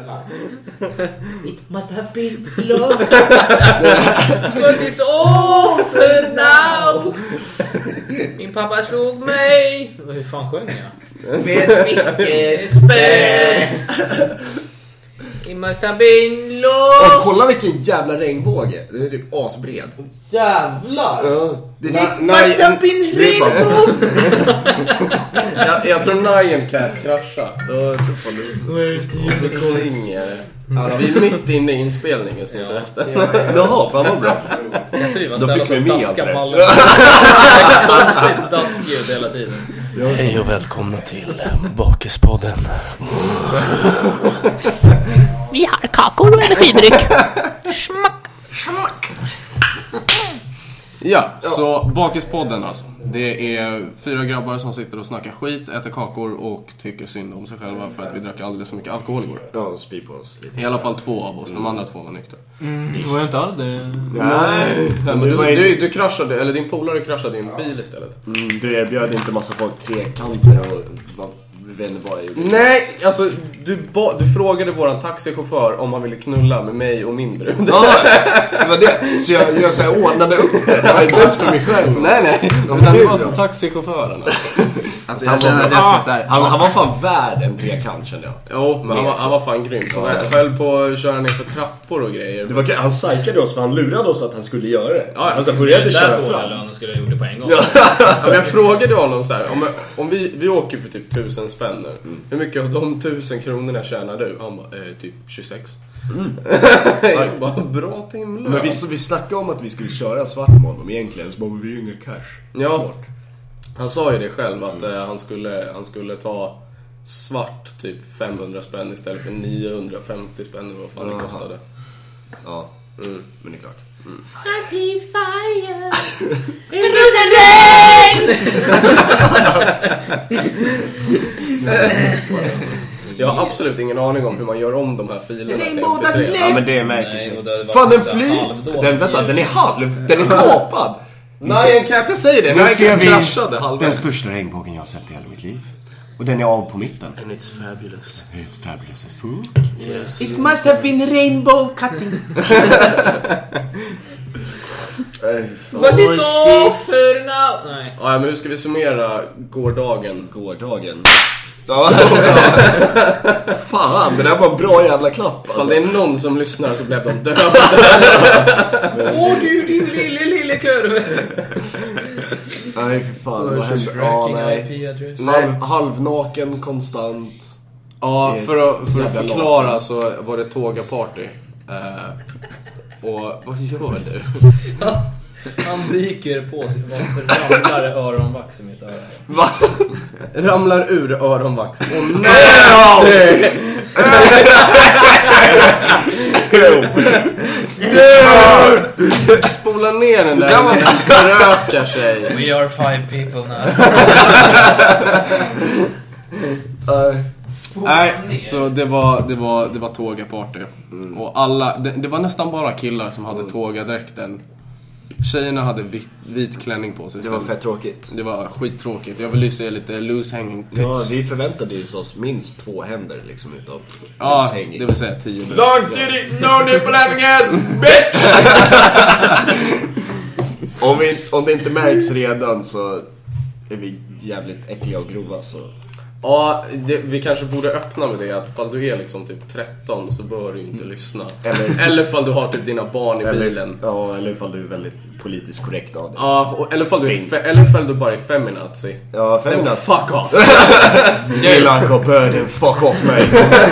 It must have been love. But it's over now. Min pappa slog mig. Hur fan sjöng jag? Med fiskespett. It must have been love. Och kolla vilken jävla regnbåge. Den är typ asbred. Jävlar. Ja. It must have been rainbow. Jag tror Nyan Cat kraschar. Jag tror fan det klinger. Vi är mitt inne i inspelningen som förresten. Jaha, fan vad bra. Då fick vi med allt det. Konstigt daskljud hela tiden. Hej och välkomna till Bakespodden. Vi har kakor och energidryck. Smack. Ja, så Bakespodden alltså. Det är 4 grabbar som sitter och snackar skit, äter kakor och tycker synd om sig själva för att vi drack alldeles för mycket alkohol igår. Ja, spy på oss lite. I alla fall 2 av oss, de andra 2 var nyktra. Det var inte alls det. Nej, men du kraschade, eller din polare kraschade i en bil istället. Du erbjöd inte massa folk trekanter och vet inte vad jag gjorde. Nej, alltså du frågade våran taxichaufför om han ville knulla med mig och min brud. Ja, det var det. Så jag så här ordnade upp det. Det var inte ens för mig själv. Nej. Det var för taxichauffören. Alltså jag känner det som så här. Han var fan värd en trekant, kände jag. Jo, men han var fan grym. Han höll på att köra ner för trappor och grejer. Han psykade oss för han lurade oss att han skulle göra det. Ja, alltså började köra fram. Han skulle ha gjort det på en gång. Ja. Jag frågade honom så här, om vi åker för typ 1000 spänn nu. Hur mycket av de 1000 kronorna tjänar du? Han bara, typ 26. Jag bara, bra timlön. Men vi snackade om att vi skulle köra svart med honom egentligen. Så bara, vi har inga cash. Ja, han sa ju det själv att han skulle ta svart typ 500 spänn istället för 950 spänn eller vad fan det kostade. Ja, men det är klart. I see fire. It was a rain. Jag har absolut ingen aning om hur man gör om de här filerna. Ja, men det märker sig. Fan, den flyr. Den är halv. Den är kapad. Nej, kan jag inte säga det? Nu ser vi kraschade den största regnbågen jag har sett i hela mitt liv. Och den är av på mitten. And it's fabulous. It's fabulous as fuck. Yes. It must have been rainbow cutting. But it's over now. Nej. Ja, men hur ska vi summera gårdagen? Ja. Fan, det där var en bra jävla klapp alltså. Om det är någon som lyssnar så blev de döda. Åh du din lille kurv. Nej, för fan, vad händer? Nej, halvnaken, konstant. Ja, för att förklara så var det tågaparty. Och vad gör du? Han dyker på sig. Varför ramlar öronvax i mitt öra? Va? Ramlar ur öronvax. Åh nej! Spola ner den där. Den förökar sig. We are 5 people now. Nej, så det var tågaparty. Och alla, det var nästan bara killar som hade tågadräkten. Tjejerna hade vit klänning på sig. Det var fett tråkigt. Det var skittråkigt. Jag vill ju se lite loose hanging tits. Ja, vi förväntade ju oss minst 2 händer liksom utav ja, loose hanging. det vill säga 10 minuter. Long titty, no nipple having ass, bitch! Om det inte märks redan så är vi jävligt äckliga och grova så. Ja, vi kanske borde öppna med det att ifall du är liksom typ 13 så bör du inte lyssna. Eller ifall du har typ dina barn i bilen. Ja, eller ifall du är väldigt politiskt korrekt av det. Ja, eller ifall du bara är feminazi. Ja, feminazi. Fuck off. Gillar kopöden, fuck off mig.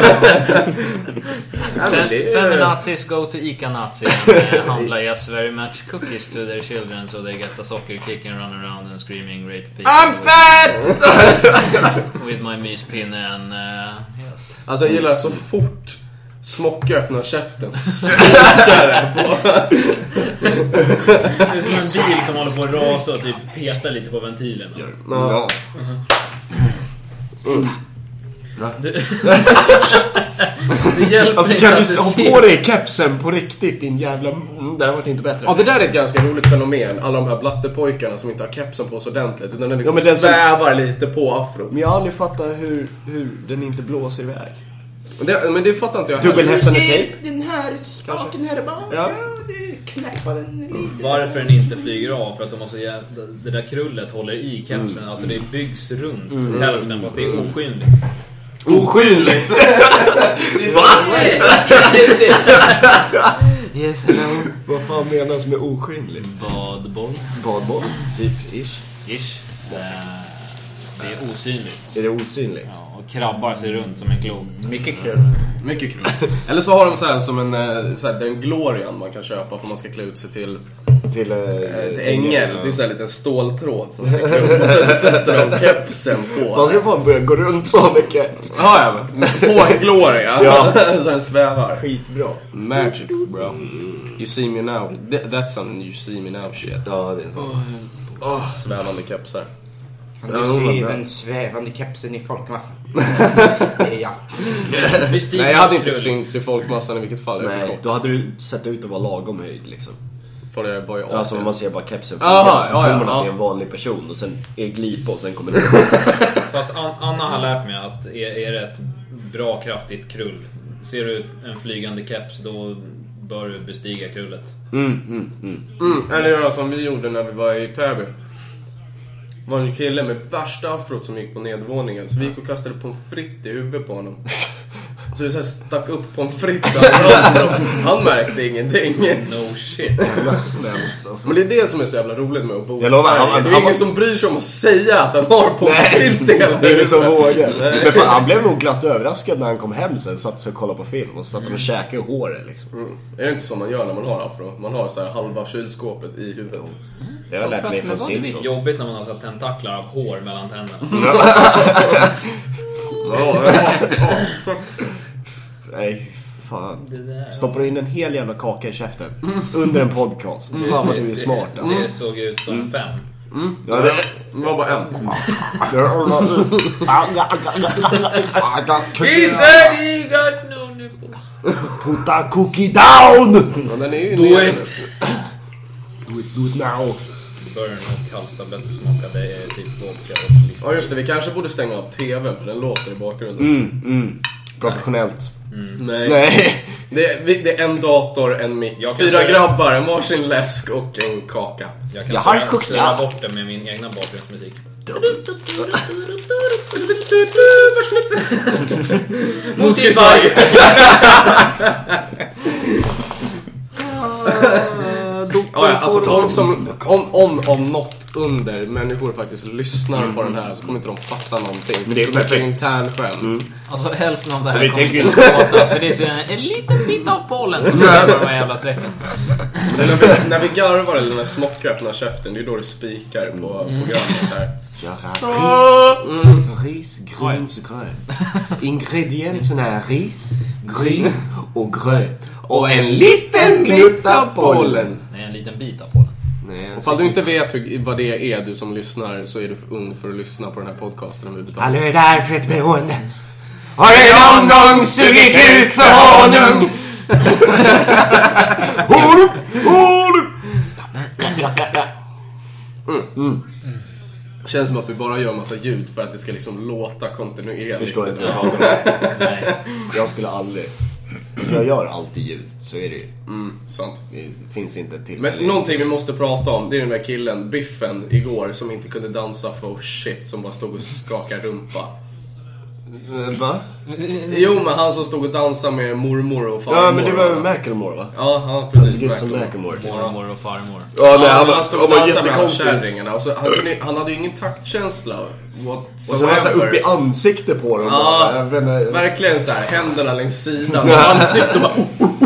Feminazis go to Ica-Nazi and handla yes very much cookies to their children so they get a soccer kick and run around and screaming rape people. I'm fat! With my myspinne and yes. Alltså jag gillar så fort Smocka öppnar käften så spikar den på. Det är som en bil som håller på att rasa och typ peta lite på ventilen. Ja. Det hjälper alltså inte kan att du ha på dig kepsen på riktigt din jävla... det har varit inte bättre. Ja, det där är ett ganska roligt fenomen. Alla de här blattepojkarna som inte har kepsen på så ordentligt utan den liksom men den svävar lite på afro. Men jag har aldrig fattat hur den inte blåser iväg. Men det fattar inte jag. Dubbelhäftande tejp. Den här spaken här bak. Ja, du knappar den lite. Varför den inte flyger av? För att de måste det där krullet håller i kepsen. Alltså det byggs runt hälften fast det är osynligt. Osynligt? Va? Yes, hello. Vad fan menas med osynligt? Badboll? Typ ish. Det är osynligt. Är det osynligt? Ja, och krabbar sig runt som en klo. Mycket krull. Eller så har de så här som den glorian man kan köpa för man ska klä ut sig till ängel. Det är så här liten ståltråd som ska klä upp. Och sen så sätter de kepsen på. Man ska fan börja gå runt så med keps. Ja, på en gloria. Ja. Så den svävar. Skitbra. Magic, bro. You see me now. That's something you see me now shit. Ja, det är svävande kepsar. Du ser den svävande kepsen i folkmassan. Ja. Nej, jag hade inte synts i folkmassan i vilket fall. Nej, då hade du sett ut att vara lagom höjd liksom. För det är bara alltså man ser bara kepsen. Aha, så tror man att det är en vanlig person. Och sen är glipa och sen kommer det. Fast Anna har lärt mig att är det ett bra kraftigt krull. Ser du en flygande keps, då bör du bestiga krullet. Eller det som vi gjorde när vi var i Täby. Var en kille med värsta afrot som gick på nedervåningen. Så vi gick och kastade pommes frites i huvudet på honom. Så det så här stack upp pommes frites. Han märkte ingenting. No shit. Snällt, Men det är det som är så jävla roligt med att bo i Sverige. Det är ingen som bryr sig om att säga att han har pommes frites hela. Det är ju så vågar. Men fan, han blev nog glatt överraskad när han kom hem sen. Satt sig och kollade på film och satt och käkade håret liksom. Är det inte så man gör när man har afro? Man har så här halva kylskåpet i huvudet. Det har jag lärt mig från Simpsons. Det är jobbigt när man har så tentaklar av hår mellan tänderna. Nej, fan. Stoppar du in en hel jävla kaka i käften under en podcast? Fan vad du är smart alltså. Det såg ut som 5. Ja, det var bara en. He said he got no nipples. Put a cookie down! Ja, den är ju Do it now. Burn och kallstablett smakade typ vodka och lista. Ja just det, vi kanske borde stänga av tvn för den låter i bakgrunden. Professionellt. Nej. Det är en dator, en mick, 4 grabbar, en varsin läsk och en kaka. Jag har surra bort det med min egna bakgrundsmusik. Musik. Alltså folk som om något under människor faktiskt lyssnar på den här så kommer inte de fatta någonting. Men det är perfekt intern skämt. Alltså hälften av det här kommer inte låta, för det är så en liten bit av pollen som är på de här jävla strecken. När vi garvar eller när Smocka öppnar käften, det är då det spikar på programmet här. Ris, grönt och grönt. Ingredienserna är ris, gryn och gröt. Och en liten bit av pollen. Nej, en liten bit av pollen. Och fall du inte vet vad det är, du som lyssnar, så är du för ung för att lyssna på den här podcasten överhuvudtaget. Han är där för ett beroende. Har du någon gång sugit kuk för honung? Känns som att vi bara gör massa ljud för att det ska liksom låta kontinuerligt. Förstår inte vad Nej, jag skulle aldrig. Så jag gör alltid ljud, så är det ju. Sant. Det finns inte till. Men någonting vi måste prata om, det är den där killen, Biffen, igår, som inte kunde dansa för shit, som bara stod och skakade rumpa. Va? Jo, men han som stod och dansade med mormor och farmor. Ja, men det var Macklemore, va? Ja, precis. Han såg ut som Macklemore. Mormor och farmor. Ja, nej, han stod och dansade med kärringarna. Och så, han hade ju ingen taktkänsla. Och så var han upp i ansikte på dem. Ja, verkligen så här, händerna längs sidan. Och ansiktet bara...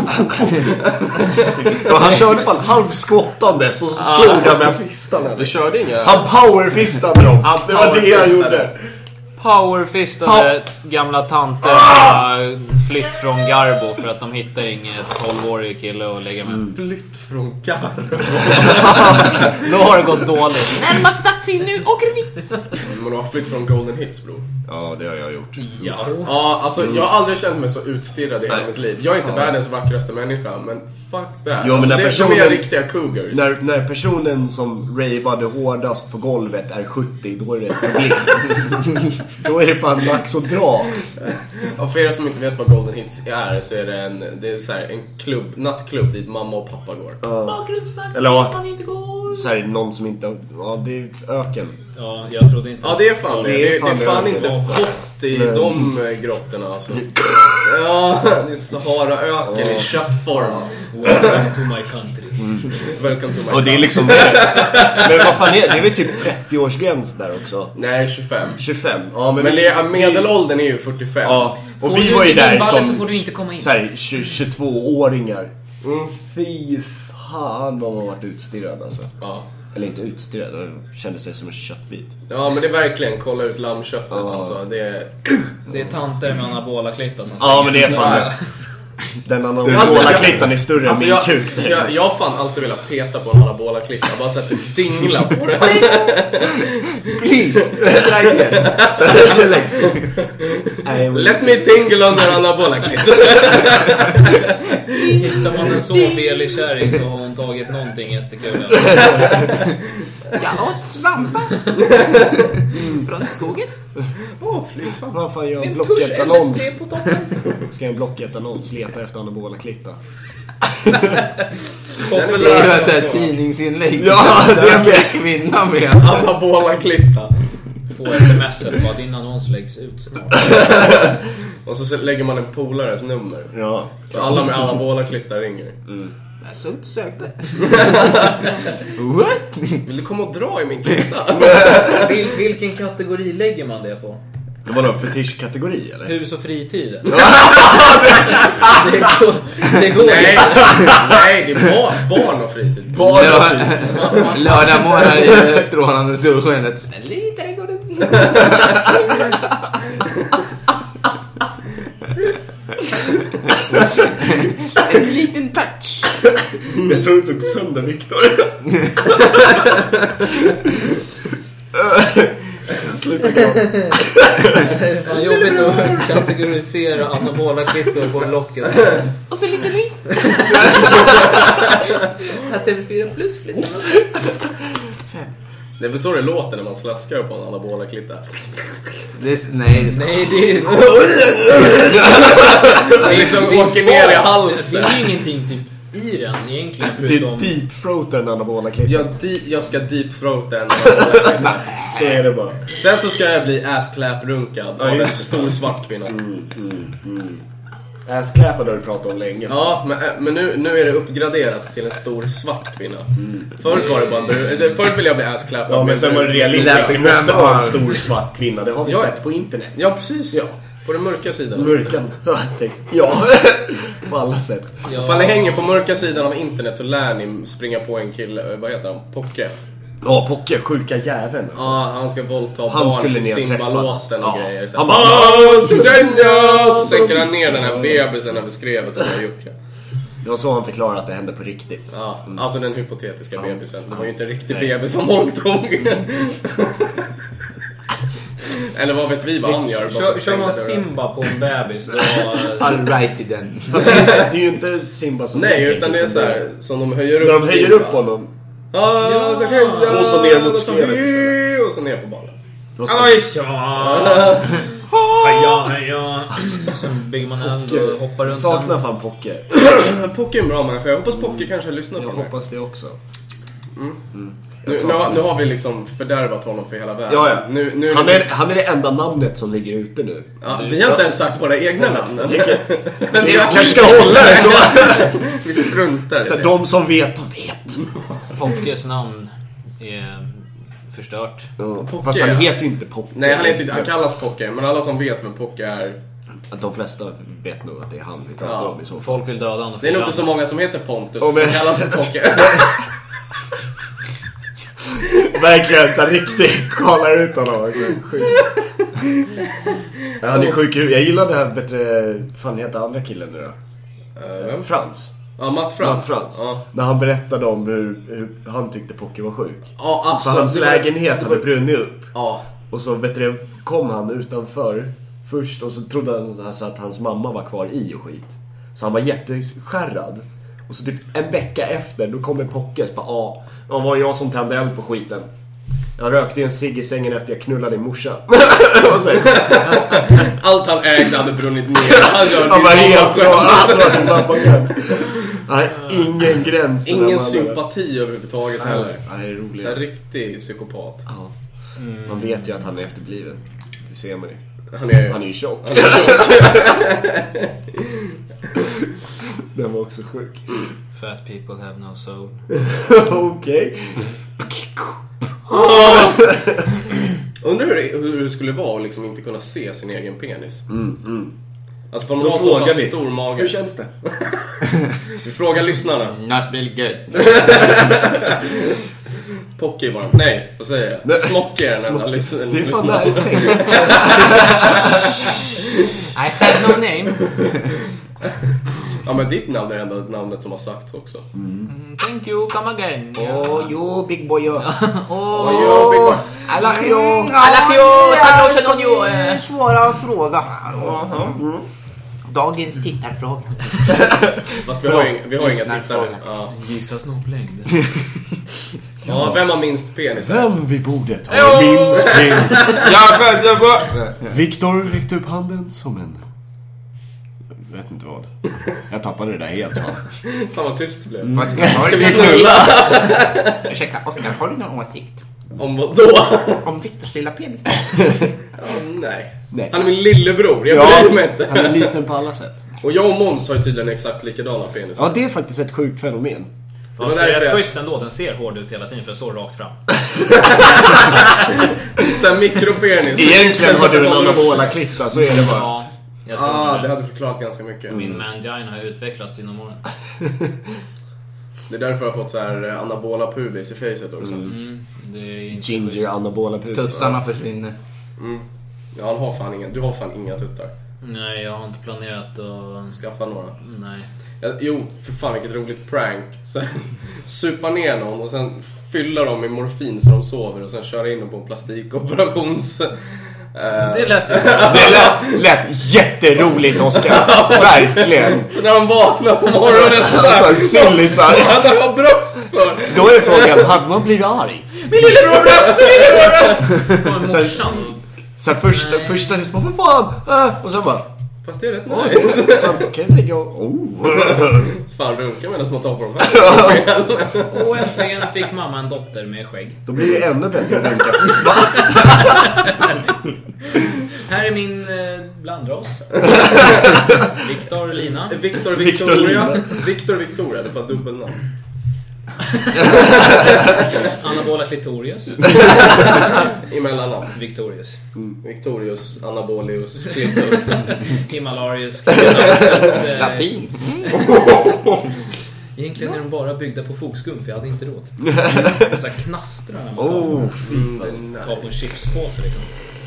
Och han körde fan halvskottande, så slog han med fistarna. Du körde inga... Han powerfistade dem. Det var det han gjorde. Powerfistade gamla tanter flytt från Garbo för att de hittar inget 12-årig kille att lägga med. Flytt från Garbo. Då har det gått dåligt. Närmast taxi, nu åker vi. Men du har flytt från Golden Hits, bro. Ja, det har jag gjort. Ja, alltså jag har aldrig känt mig så utstirrad i hela mitt liv. Jag är inte världens vackraste människa, men fuck that. Jo, men alltså, det är riktiga cougars. När personen som ravade hårdast på golvet är 70, då är det ett problem. Då är det fan dags att dra. Och för er som inte vet vad Golden Hits är, så är det är så här en nattklubb dit mamma och pappa går. Bakgrundssnack, Eller ja, man inte går. så här, någon som inte... Ja, det är öken. Ja, jag trodde inte... Ja, det är fan det. Det är fan inte öken. hot i de grottorna alltså. Ja, det är Sahara-öken i köttform. Welcome to my country. Welcome to my Och det är liksom... Men vad fan är det? Det är väl typ 30-årsgräns där också? Nej, 25. 25. Ja, Men medelåldern är ju 45. Ja, och Får vi du var ju inte där din balle så som får du inte komma in. så här, 22-åringar. Fy fan vad man varit utstirrad alltså. Ja. Eller inte utstirrad, det kändes sig som en köttbit. Ja, men det är verkligen, kolla ut lammköttet alltså. Det är tanter med anabola klitta som Ja, men det är fan den anabola klittan är större än min kuk. Jag har fan alltid velat peta på en anabola klitta. Bara sett en dingla på den. Please, Let me tingle on the anabola klitta. Hittar man en så velig kärring så har hon tagit någonting jättekul. Jag åt svampar. Från skogen. Flygsvamp. Vad fan gör en En Blocket-annons? tusch LSD på toppen. Ska jag en Blocket-annons leta efter anabola klitta? Det är så här tidningsinlägg. Ja, det är med kvinna med Anabola klitta. Få sms'et bara din annons läggs ut snart. Och så lägger man en polares nummer. Ja. Så alla med anabola klitta ringer. Jag så inte sökte. What? Vill du komma och dra i min klitta? Vilken kategori lägger man det på? Det var någon fetischkategori eller? Hus och fritid? det går Nej, det är barn och fritid. Lördag morgon i strålande solskenet. Snäll i trädgården. En liten touch. Jag tror du tog sönder Viktor. Sluta gå. Fan jobbigt att kategorisera anabola klittor på blocket. Och så lite ris. Här TV4 plus flyttar. Det är väl så det låter när man slaskar på en anabola klitta. Nej, det är Det liksom åker ner i halsen. Det är ju ingenting typ i den egentligen Det är förutom... deep-throaten anabola klitta. Jag ska deep-throata en. Så är det bara. Sen så ska jag bli ass-clap-runkad av en just stor svart kvinna. Ass-clappad har du pratat om länge. Ja, men nu är det uppgraderat till en stor svart kvinna. Förut var det bara förut ville jag bli ass-clappad. Ja, men sen var det realistiskt. Det måste vara en stor svart kvinna. Det har vi Ja. sett på internet. Ja, precis. Ja. På den mörka sidan. Mörkan. Ja, på alla sätt. Ifall ni hänger på mörka sidan av internet så lär ni springa på en kille, vad heter han? Pocke. Ja, Pocke, sjuka jäveln alltså. Ja, han ska våldta Han barn skulle till ni ha träffat. Simba-låten och Ja. grejer. Så Han så sänker han ner den här bebisen över skrevet av Jocke. Det var så han förklarade att det hände på riktigt. Ja, alltså den hypotetiska bebisen. Det var ju inte en riktig Nej. bebis som våldtog. Eller vad vet vi vad han gör? Kör man Simba på en bebis då... all right i den. Fast det är ju inte Simba som... Nej, utan det är så här som de höjer upp. När de höjer Simba. upp honom. Ja, så höjer. Och så ner mot skrevet istället. Och så ner på bollen. Då ska... Heja. Sen bygger man eld och hoppar Jag runt. saknar fan Pocke. Pocke är en bra människa. Jag hoppas Pocke kanske har lyssnat Jag på mig. hoppas det också. Nu har vi liksom fördärvat honom för hela världen. Ja. Nu Han är det enda namnet som ligger ute nu. Ja, vi har inte ens sagt våra egna namn. Men jag kanske ska hålla det så. Vi struntar i Så det. de som vet, de vet. Pockes namn är förstört. Fast han heter ju inte Pocke. Nej, han kallas Pocke. Men alla som vet vem Pocke är. Att de flesta vet nog att det är han vi pratar om i så fall. Folk vill döda honom. Det är nog inte så många som heter Pontus men- som kallas för Pocke. Verkligen så här riktigt kollar ut honom också. Schysst. Ja, han är sjuk. Jag gillar det här bättre. Fan heter andra killen nu då? Vem? Frans. Ja, Matt Frans. Ja. När han berättade om hur han tyckte Pocke var sjuk. Ja, alltså, För hans det var- lägenhet hade brunnit upp. Ja. Och så kom han utanför först. Och så trodde han alltså att hans mamma var kvar i och skit. Så han var jätteskärrad. Och så typ en vecka efter, då kommer Pocke och bara, ja, det var jag som tände eld på skiten. Jag rökte en cigg i sängen efter jag knullade i morsan. Allt han ägde hade brunnit ner. Han var helt Nej, ingen gräns. Ingen sympati överhuvudtaget heller. Nej, roligt. Så här riktig psykopat. Ja. Man vet ju att han är efterbliven. Det ser man ju. Han är ju tjock. Den var också sjuk. Fat people have no soul. Okej. Undrar hur det skulle vara att liksom inte kunna se sin egen penis. Alltså för man Då har så frågar pass vi. stor mage. Hur känns det? Vi frågar lyssnarna. Not really good. Pocky bara. Nej, vad säger jag? Smocky är den enda lyssnaren. Det är fan nära tänkt. I have no name. Ja, men ditt namn är ändå namnet som har sagts också. Thank you, come again. Jo, big boy. Oj, big boy. Alakio, svåra fråga här. Dagens tittarfråga. Fast vi har inga tittare. Ja. Gissa snopplängd. Ja, vem har minst penis? Vem vid bordet har minst penis? Viktor räckte upp handen som en... Jag vet inte vad. Jag tappade det där helt. Fan vad tyst det blev. Ursäkta, Oskar, har du någon åsikt? Om vad då? Om Viktors lilla penis? Nej. Nej. Han är min lillebror, jag bryr mig inte. Han är liten på alla sätt. Och jag och Måns har ju tydligen exakt likadana penis. Ja, det är faktiskt ett sjukt fenomen. Fast det är rätt schysst ändå, den ser hård ut hela tiden för så rakt fram. Såhär mikropenis. Egentligen har du en anabola klitta, så är det bara. Ja, jag tror det hade förklarat ganska mycket. Min mangina har utvecklats inom åren. Det är därför jag har fått så här anabola pubis i facet också. Det är inte Ginger schysst. anabola pubis. Tussarna försvinner. Ja, han har fan du har fan inga tuttar. Nej, jag har inte planerat att skaffa några. Nej. Jo, för fan vilket roligt prank. Så supa ner någon och sen fylla dem i morfin så de sover och sen köra in dem på en plastikoperations... Det lät ju Det lät jätteroligt, Oskar. Verkligen. Så när de vaknar på morgonen så sillisar. Han har bröst för. Då är frågan, hade man blivit arg? Min lillebror bröst! Så första just bara, vad fan? Och så bara, fast det är rätt nice. fan, kan jag ligga och... Fan, runka medan man tar på de här. Och äntligen fick mamma en dotter med skägg. Då blir det ännu bättre att runka. Här är min blandras. Viktor Lina. Victoria. Victoria, det var dubbelnamn. Anabola clitorius. Emellanamn. Victorious. Victorius, Anabolius, Clitus. Himalarius, Clitorius. Latin. Egentligen är de bara byggda på fogskum, för jag hade inte råd. Så här knastrar när man tar på en chipspåse liksom.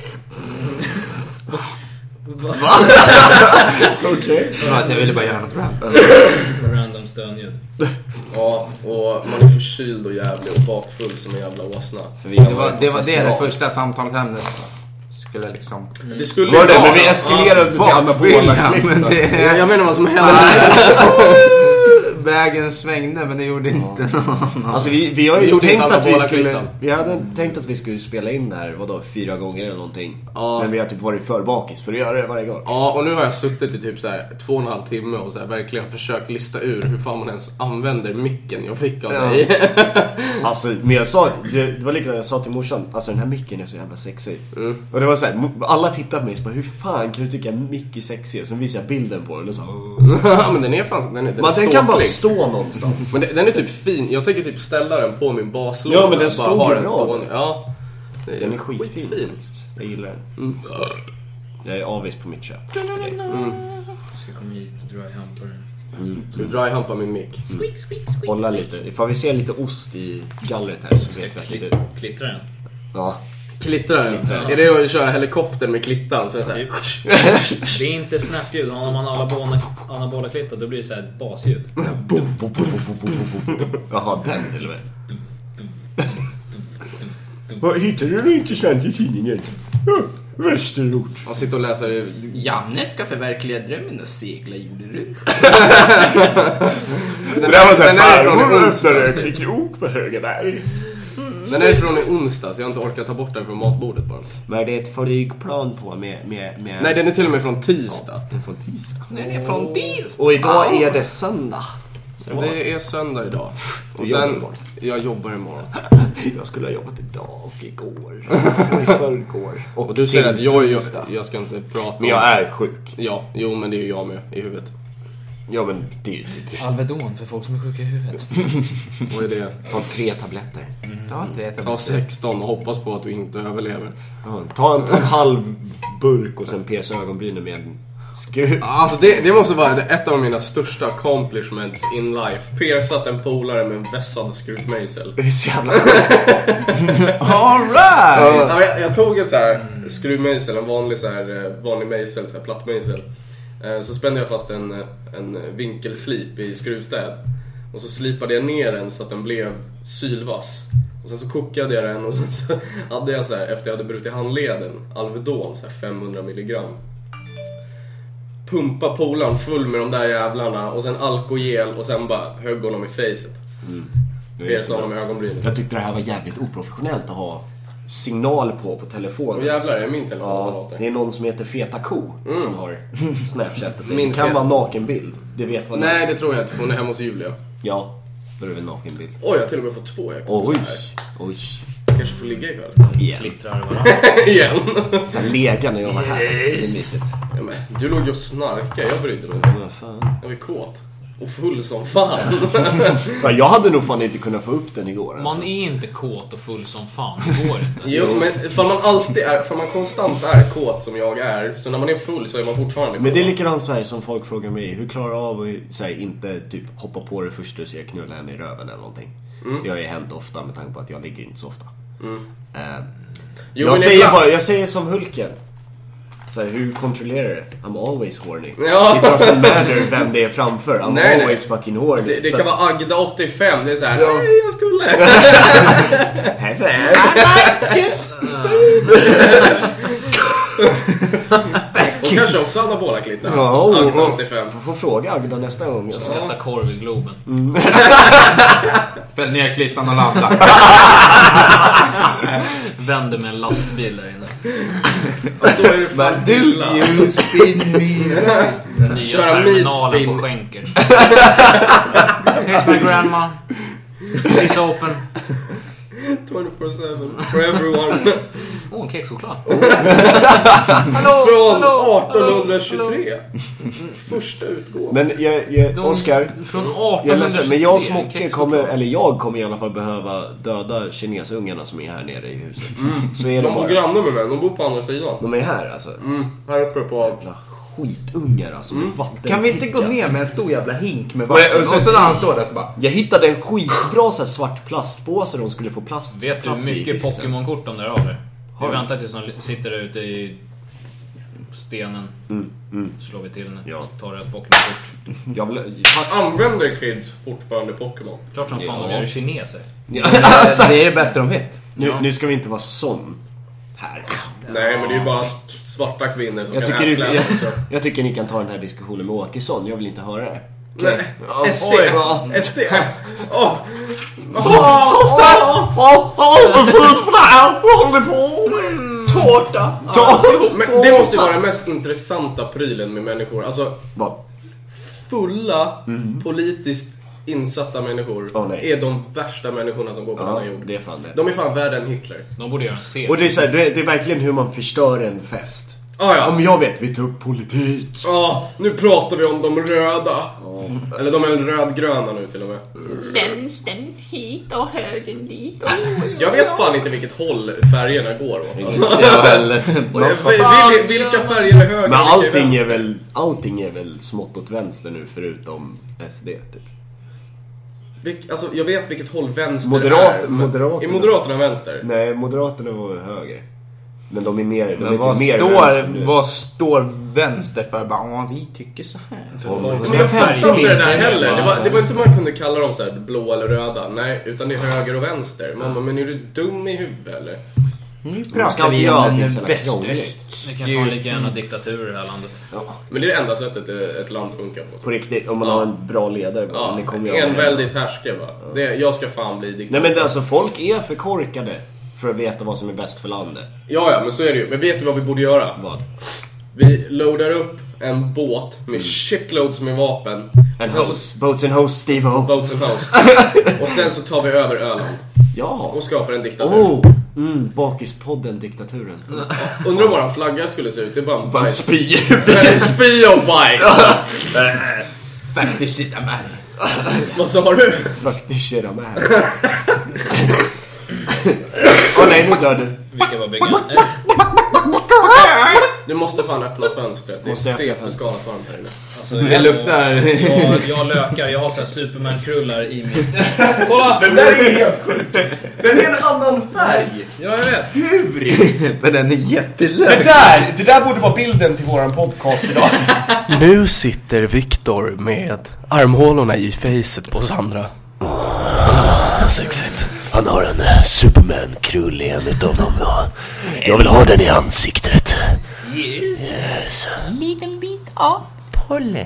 Okej. Jag ville bara göra något Random stönljud. Ja, och man är förkyld och jävlig och bakfull som en jävla åsna. Det var det första samtalsämnet skulle liksom... Det skulle Var det, vara, men vi eskalerade till anabola klitta. Jag menar vad som hände. Vägen svängde, men det gjorde inte någon. Alltså vi har ju gjorde tänkt inte att vi anabola skulle... klittan. Vi hade tänkt att vi skulle spela in där, 4 gånger eller någonting. Ja. Men vi har typ varit för bakis för att göra det varje gång. Ja, och nu har jag suttit i typ så här 2,5 timme och så här verkligen försökt lista ur hur fan man ens använder micken jag fick av dig. Alltså, men jag sa, det var likadant jag sa till morsan, alltså den här micken är så jävla sexig. Och det var så här, alla tittade på mig och bara, hur fan kan du tycka en mick är sexig? Och sen visade jag bilden på den och så. Ja, men den är fan, den kan bara stå någonstans. Men den är typ fin. Jag tänker typ ställa den på min baslåda. Ja, men den står bara bra. Ja. Den är skitfin. Jag gillar den. Jag är avis på mitt köp. Ska komma hit och dryhampa den. Ska du dryhampa min mick? Hålla lite. Ifall vi ser lite ost i gallret här så vet vi att det är... Klittra den. Ja. Klittra den. Är det att köra helikopter med klittan? Så är det så här. Det är inte snärtljud. Om man anabola klitta, då blir det så här basljud. Jaha, den till och med. Vad hittar du intressant i tidningen? Västerort. Man sitter och läser. Janne ska förverkliga drömmen och segla jorden. Det där var såhär, farmor öppnade en krok på Högaberg. Den är från i onsdag, så jag har inte orkat ta bort den från matbordet bara. Men det är ett flygplan på med... Nej, den är till och med från tisdag. Den är från tisdag. Den är från tisdag. Och idag är det söndag. Det är söndag idag. Och sen, jag jobbar imorgon. Jag skulle ha jobbat idag och igår. Och i förrgår. Och du säger att jag ska inte prata om... Men jag är sjuk. Ja, jo men det är ju jag med i huvudet. Ja, men det är ju typ... Alvedon för folk som är sjuka i huvudet. Vad är det? Ta 3 tabletter. Ta 16 och hoppas på att du inte överlever. Ja, ta en halv burk och sen pierca ögonbrynen med en skruv. Alltså det måste vara ett av mina största accomplishments in life. Piercat en polare med en vässad skruvmejsel. Det är så jävla All right. Ja, jag tog en så här skruvmejsel, en vanlig mejsel, så här plattmejsel. Så spände jag fast en vinkelslip i skruvstäd. Och så slipade jag ner den så att den blev sylvass. Och sen så kokade jag den och sen så hade jag så här, efter jag hade brutit handleden, Alvedon, så här 500 milligram. Pumpa polan full med de där jävlarna och sen alkogel och sen bara högg honom i facet. Pierca honom i ögonbrynen. Jag tyckte det här var jävligt oprofessionellt att ha signal på telefonen. Och jävlar, är min telefon. Ja, det är någon som heter Feta Ko som har Snapchatet. Min det kan vara nakenbild. Det vet vad. Nej, det tror jag inte. Hon är hemma hos Julia. Ja, då är det väl nakenbild. Oj, jag har till och med fått 2. Oj. Kanske får ligga ikväll. Klittrar varandra. Igen. Så lägga när jag var här. Det är mysigt. Ja, men, du låg ju och snarkade. Jag brydde mig. Vad fan. Jag var kåt. Och full som fan. Ja, jag hade nog fan inte kunnat få upp den igår. Alltså. Man är inte kåt och full som fan. Det går inte. Jo, men för man konstant är kåt som jag är. Så när man är full så är man fortfarande kåt. Men det är likadant så här som folk frågar mig. Hur klarar du av att så här, inte typ hoppa på det först och se knulla henne i röven eller någonting. Det har ju hänt ofta med tanke på att jag ligger inte så ofta. Jo, jag säger som Hulken. Så här, hur kontrollerar det? I'm always horny. Ja. It doesn't matter vem det är framför. I'm always fucking horny. Det kan vara Agda 85. Det är så här. Ja. Nej, jag skulle. Och kanske också anabola klittar. Agda 85. Får fråga Agda nästa gång. Jag ska kasta korv i Globen. Fäll ner klittan och landa. Vänder med en lastbil där inne. Och då är det fan Do you spin me? Nya Köra terminalen meatspin. på skänker. Here's my grandma. She's open. 24/7 for everyone. En kexchoklad. Från 1823. Första utgåvan. Men Oskar, Från jag är ledsen, men jag och 1823. Smocke jag kommer i alla fall behöva döda kinesungarna som är här nere i huset. Så är det De bor bara. grannar med mig, de bor på andra sidan. De är här alltså. Här uppe på... Jävla skitungar alltså. Vatten. Kan vi inte gå ner med en stor jävla hink med vatten? Och så när han står där så bara... Jag hittade en skitbra så här, svart plastpåse de skulle få plast. Vet du hur mycket Pokémon-kort de där har det? Vi väntar tills de sitter ute i stenen. Slår vi till den. Ja. Tar ett Pokémon-kort. Jag vill... Använder kids fortfarande Pokémon? Klart som fan Ja. de gör kineser. Alltså, Det är det bästa de vet. nu ska vi inte vara sån här. Nej, men det är ju bara svarta kvinnor som kan äskläda också. Jag tycker ni kan ta den här diskussionen med Åkesson. Jag vill inte höra det. Nej, SD. Oj. SD. Åh. Tårta. Men det måste vara den mest intressanta prylen med människor. Alltså, Vad? fulla, politiskt insatta människor nej. är de värsta människorna som går på denna jord. Det är fan det. De är fan värre än Hitler. De borde göra en serie. Och det är, så här, det är verkligen hur man förstör en fest. Ja. Om jag vet, vi tar upp politik. Ja, nu pratar vi om de röda. Eller de är rödgröna nu till och med. Vänstern hit och högern dit. Jag vet fan inte vilket håll färgerna går åt. Alltså. Ja, väl. Vilka färger är höger? Men vilka allting är väl smått åt vänster nu förutom SD typ. Alltså, jag vet vilket håll vänster Moderaterna. är. Är Moderaterna vänster? Nej, Moderaterna var höger. Men de är mer, Men vad står vänster för? Bara, vi tycker så här. För folk som Men har jag fattar färger inte det där med heller. Det var inte man kunde kalla dem så här blå eller röda. Nej, utan det är höger och vänster. Mamma, men är du dum i huvudet eller? Nu ska pratar alltid vi göra om allting en så jävla krångligt. Det kan få lika gärna diktatur i det här landet. Ja. Men det är det enda sättet ett land funkar på. På riktigt, om man har en bra ledare. Ja, det kommer en väldigt härskare va. Jag ska fan bli diktator. Nej men alltså folk är för korkade för att veta vad som är bäst för landet. Ja, men så är det ju. Men vet du vad vi borde göra? Vad? Vi loadar upp en båt med shitloads med vapen. En host. Boats and host, Steve-O. Boats and host. Och sen så tar vi över Öland. Ja. Och skapar en diktatur. Bakispodden, diktaturen. Undrar hur våran flagga skulle se ut. Det är bara en Bara spy. spy och bajs. Faktiskt sitta med. Vad sa du? Faktiskt köra med. Nej, nu dör du. Vi ska bara bygga Du måste fan öppna fönstret. Det är Måste jag öppna CP-skalat varmt här inne. alltså, Det luktar. jag lökar, jag har så här Superman-krullar i min... Kolla! Den där är helt sjukt. Den är en annan färg. Ja, jag vet. Men den är jättelög. Det där borde vara bilden till våran podcast idag. Nu sitter Viktor med armhålorna i facet på Sandra. Sexigt. Han har en Superman-krull i en utav dem. Ja. Jag vill ha den i ansiktet. Yes. En liten bit av pollen.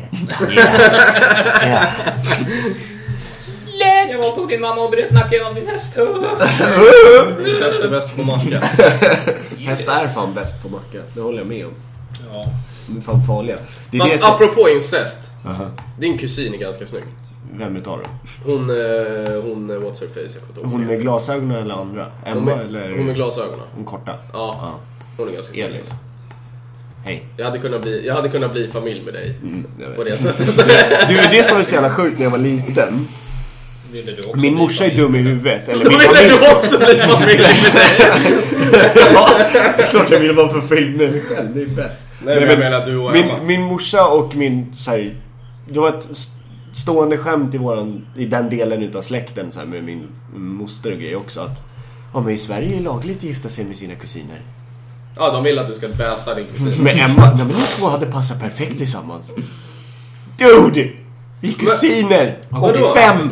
Jag var på din mamma och bröt nacken av din häst. Häst är bäst på macka. Häst är fan bäst på macka. Det håller jag med om. Ja. De är fan farliga. Det är Fast det som... apropå incest. Din kusin är ganska snygg. Vem utav dem? Hon what's her face? Jag kommer inte ihåg. Hon med glasögonen eller andra? Emma eller... Hon med glasögonen. Hon korta? Ja. Hon är ganska snygg. Elin. Hej. Jag hade kunnat bli familj med dig. Jag vet. På det sättet. Du, det som var så jävla sjukt när jag var liten. Ville du också Min bli morsa är familj? dum i huvudet. Eller Då min ville familj. du också bli familj med dig. Ja, det är klart jag vill vara för film med mig själv. Det är bäst. Nej, men jag menar att du och Emma. min morsa och min... Så här, det var ett stående skämt i den delen utav släkten så här, med min moster och grej också. Att men i Sverige är lagligt att gifta sig med sina kusiner. Ja, de vill att du ska bäsa din kusin. Men Emma, men de två hade passat perfekt tillsammans. Dude! Vi är kusiner! Vadå? 85!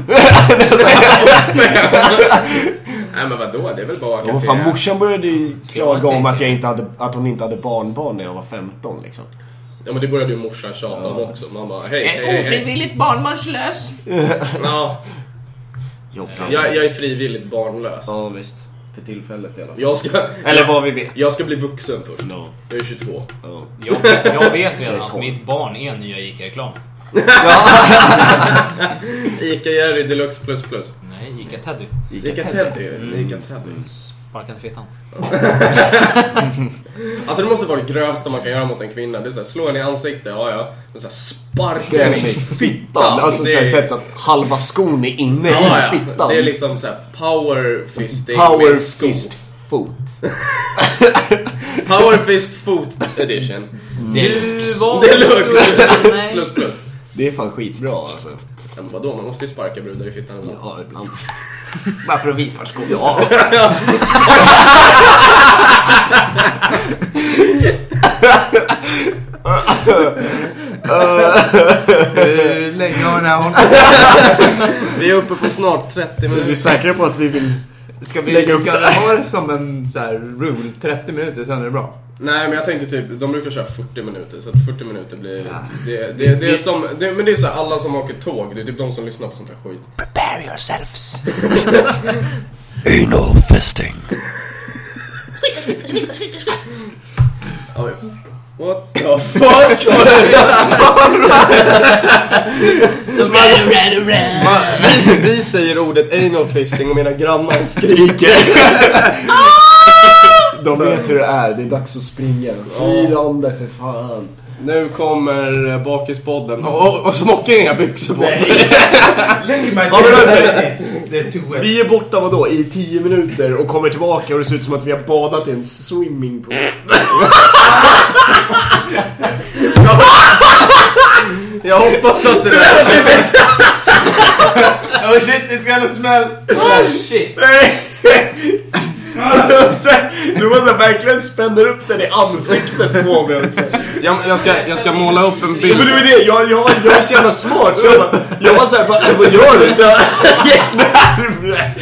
Nej, men vadå? Det är väl bara... Ja, fan, morsan började ju klaga om att hon inte hade barnbarn när jag var 15 liksom. Ja, men det började ju morsan tjata om också. Man bara, hej. Ofrivilligt barnbarnslös. Ja, jag är frivilligt barnlös. Ja, visst. För tillfället i alla fall. Jag ska... Eller vad vi vet. Jag ska bli vuxen först. No. Jag är 22. Ja. Jag vet redan att mitt barn är nya Ica-reklam. Ica Jerry Deluxe plus. Nej, Ica-Teddy. Ica Teddy. Sparkan fittan. Alltså det måste vara det grövsta man kan göra mot en kvinna. Det är så här, slå henne i ansiktet, ja. Men så här, sparka henne i fittan. Alltså det så här, så att halva skon är inne i fittan. Det är liksom så här power fisting. Power med sko. fist foot. Power fist foot edition. Deluxe. Plus. Det är fan skitbra alltså. Ja, men vadå? Man måste ju sparka brudar i fittan. Ja, ibland. Bara för att visa vart skon Ja. Hur länge har den här hållit? Vi är uppe på snart 30 Vi är minuter. säkra på att vi vill... Ska vi Lägg upp det. ha det som en så här rule 30 minuter, sen är det bra. Nej, men jag tänkte typ, de brukar köra 40 minuter. Så att 40 minuter blir... Det är som... Men det är så här, alla som åker tåg. Det är typ de som lyssnar på sånt här skit. Prepare yourselves. Anal fisting. Ja, what the fuck? Vi säger ordet anal fisting och mina grannar skriker. De vet hur det är. Det är dags att springa. Fyrande för fan. Nu kommer bakispodden. Och smockar inga byxor på sig. Vi är borta vadå? I 10 minuter och kommer tillbaka och det ser ut som att vi har badat i en swimmingpool. Jag hoppas att det där... Oh shit, it's gonna smell. Oh shit. Du måste verkligen spänna upp den i ansiktet på mig också. Jag ska måla upp en bild. Men det var det, jag är så jävla smart. Så jag var såhär, vad gör du? Så jag gick närmare.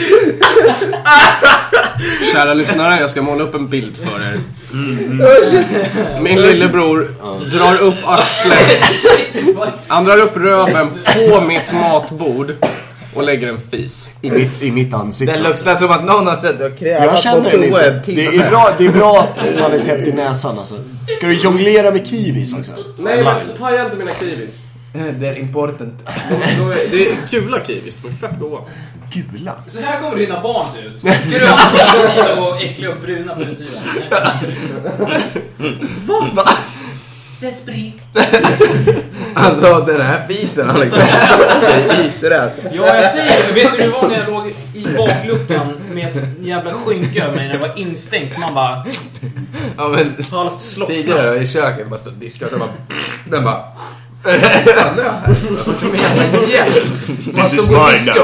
Kära lyssnare, jag ska måla upp en bild för er. Min lillebror drar upp arslet. Han drar upp röven på mitt matbord och lägger en fis i mitt ansikte. Det luktar som att någon har sett och krävat. Jag känner det inte. Det är bra att han är täppt i näsan alltså. Ska du jonglera med kiwis också? Nej, men paja inte mina kiwis. Det är important. Det är gula kiwis, de är fett goda. Gula? Så här kommer dina barn se ut. Gröna och äckliga och bruna på den tiden. Va? Sprit. Alltså den här fisen har liksom satt sig lite rätt. Ja, jag säger, vet du hur det var när jag låg i bakluckan med ett jävla skynke över mig när det var instängt? Man bara... Ja, men halvt slocknat. tidigare i köket bara stod diska och så bara... Den bara... Stannar jag här? Man stod och diska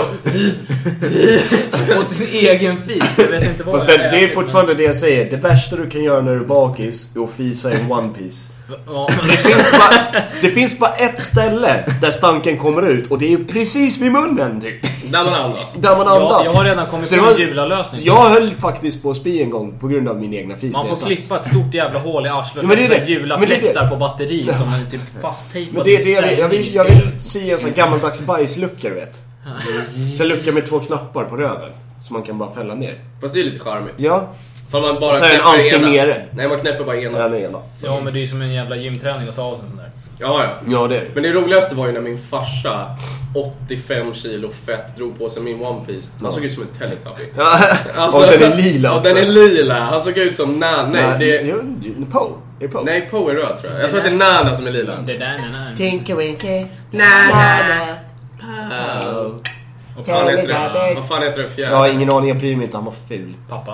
åt sin egen fis. Jag vet inte vad. Fast det är fortfarande det jag säger. Det värsta du kan göra när du är bakis är att fisa i en One Piece. Ja. Det finns bara ett ställe där stanken kommer ut. Och det är precis vid munnen typ. Där man andas. Där man andas. Jag har redan kommit till en julalösning. Jag höll faktiskt på att spy en gång på grund av min egna fis. Man får klippa ett stort jävla hål i arslet. Ja, men det är det. Julafläktar på batteri som är typ fasttejpad. Men det är det jag vill se en sån gammaldags bajslucka, du vet. Så en lucka med 2 knappar på röven. Så man kan bara fälla ner. Fast det är lite charmigt. Ja. För man bara så är den alltid nere. Nej, man knäpper bara ena. Ja, men det är ju som en jävla gymträning att ta av sig sån där. Ja, det är det. Men det roligaste var ju när min farsa 85 kilo fett drog på sig min One Piece. Han såg ut som en Teletubby. Alltså, och den är lila också. Och den är lila. Han såg ut som Nana. Det är Poe. Nej, Poe är röd tror jag. Jag tror att det är Nana som är lila. Det där Nana. Tinker Winker. Nana. Vad fan heter det fjärde? Jag har ingen aning, jag bryr mig inte, han var ful. Pappa.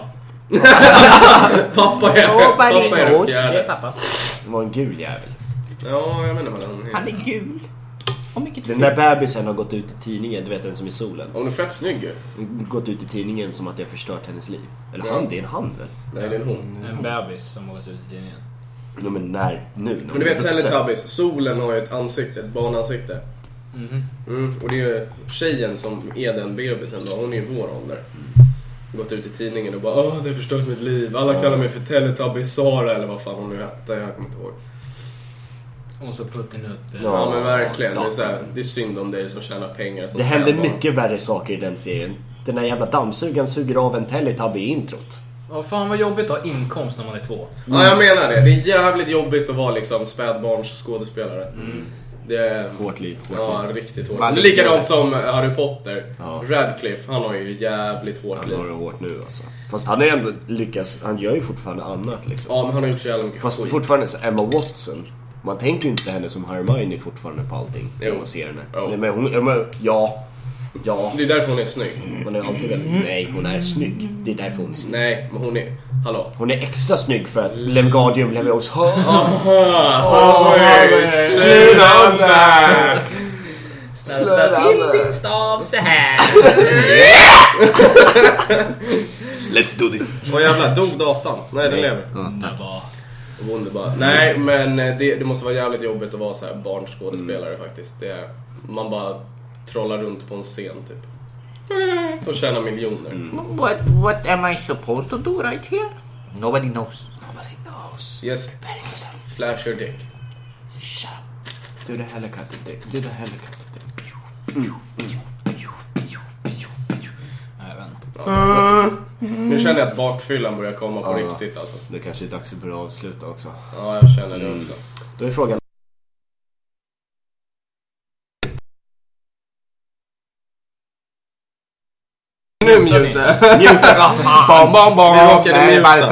Pappa är det fjärde. Pappa. Det var en gul jävel. Ja, jag menar vad han heter. Han är gul. Och mycket den där bebisen har gått ut i tidningen, du vet den som är solen. Hon är fett snygg ju. Gått ut i tidningen som att jag förstört hennes liv. Eller han, det är en han väl? Nej, det är en hon. En bebis som har gått ut i tidningen. Ja, men när? Nu? Men du vet Teletubbies, solen har ju ett ansikte, ett barnansikte. Och det är ju tjejen som är den bebisen då, hon är ju vår ålder. Gått ut i tidningen och bara det har förstört mitt liv. Alla kallar mig för Teletubbies Sara eller vad fan hon nu hette, jag kommer inte ihåg. Och så puttinutt. Ja, men verkligen. Det är, så här, det är synd om dig som tjänar pengar. Som det händer mycket värre saker i den serien. Den här jävla dammsugan suger av en Teletubby i introt. Ja, fan vad jobbigt att ha inkomst när man är 2. Ja, jag menar det. Det är jävligt jobbigt att vara liksom spädbarns skådespelare. Det är hårt liv. Ja, riktigt hårt. Det är likadant som Harry Potter. Ja. Radcliffe, han har ju jävligt hårt liv. Han har det hårt nu alltså. Fast han har ändå lyckats, han gör ju fortfarande annat liksom. Ja, men han har gjort så jävla mycket fast skit. Fortfarande så Emma Watson. Man tänker ju inte henne som Hermione fortfarande på allting. När man ser henne. Jo. Men hon, ja. Det är därför hon är snygg. Hon är alltid väldigt... Nej, hon är snygg. Det är därför hon är snygg. Nej, men hon är... Hallå. Hon är extra snygg för att Lemgardium Leviosa. Sluta där! Snälta till din stav så här. Let's do this. Vad jävla dog datan? Nej, den lever. Wunderbar. Nej, men det måste vara jävligt jobbigt att vara så här barnskådespelare faktiskt. Man bara trollar runt på en scen typ. Och tjänar miljoner. What am I supposed to do right here? Nobody knows. Yes. Flash your dick. Shut up. Do the helicopter dick. Do the helicopter dick. Nu känner jag att bakfyllan börjar komma på riktigt alltså. Det kanske är dags att börja avsluta också. Ja, jag känner det också. Då är frågan. Nu mjuta. Bom bom bom. Vi råkade Nej, bara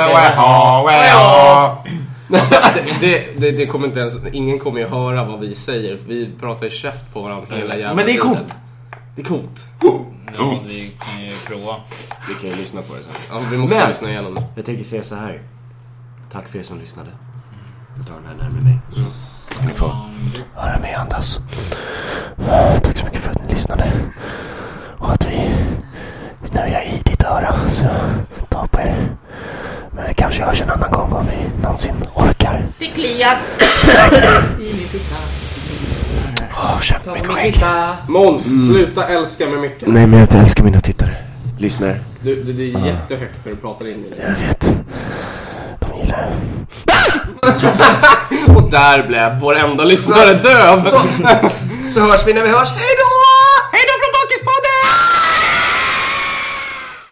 så det kommer inte ens, ingen kommer ju höra vad vi säger. Vi pratar i käft på varandra hela jävla men det är coolt. tiden. Det är coolt. Ja, vi kan ju prova. Vi kan ju lyssna på det sen. Ja, vi måste lyssna igenom det. Jag tänker säga så här. Tack för er som lyssnade. Jag tar den här närmare mig. Så ska ni få höra mig andas. Tack så mycket för att ni lyssnade. Och att vi när jag är i ditt öra så ta på er. kliar i min fitta. Kämpa mitt skägg. Måns, sluta älska mig mycket. Nej, men jag älskar mina tittare. Lyssnare. Det är jättehögt för att prata in i det. Jag vet. De gillar. Och där blev vår enda lyssnare döv. Så hörs vi när vi hörs. Hej då!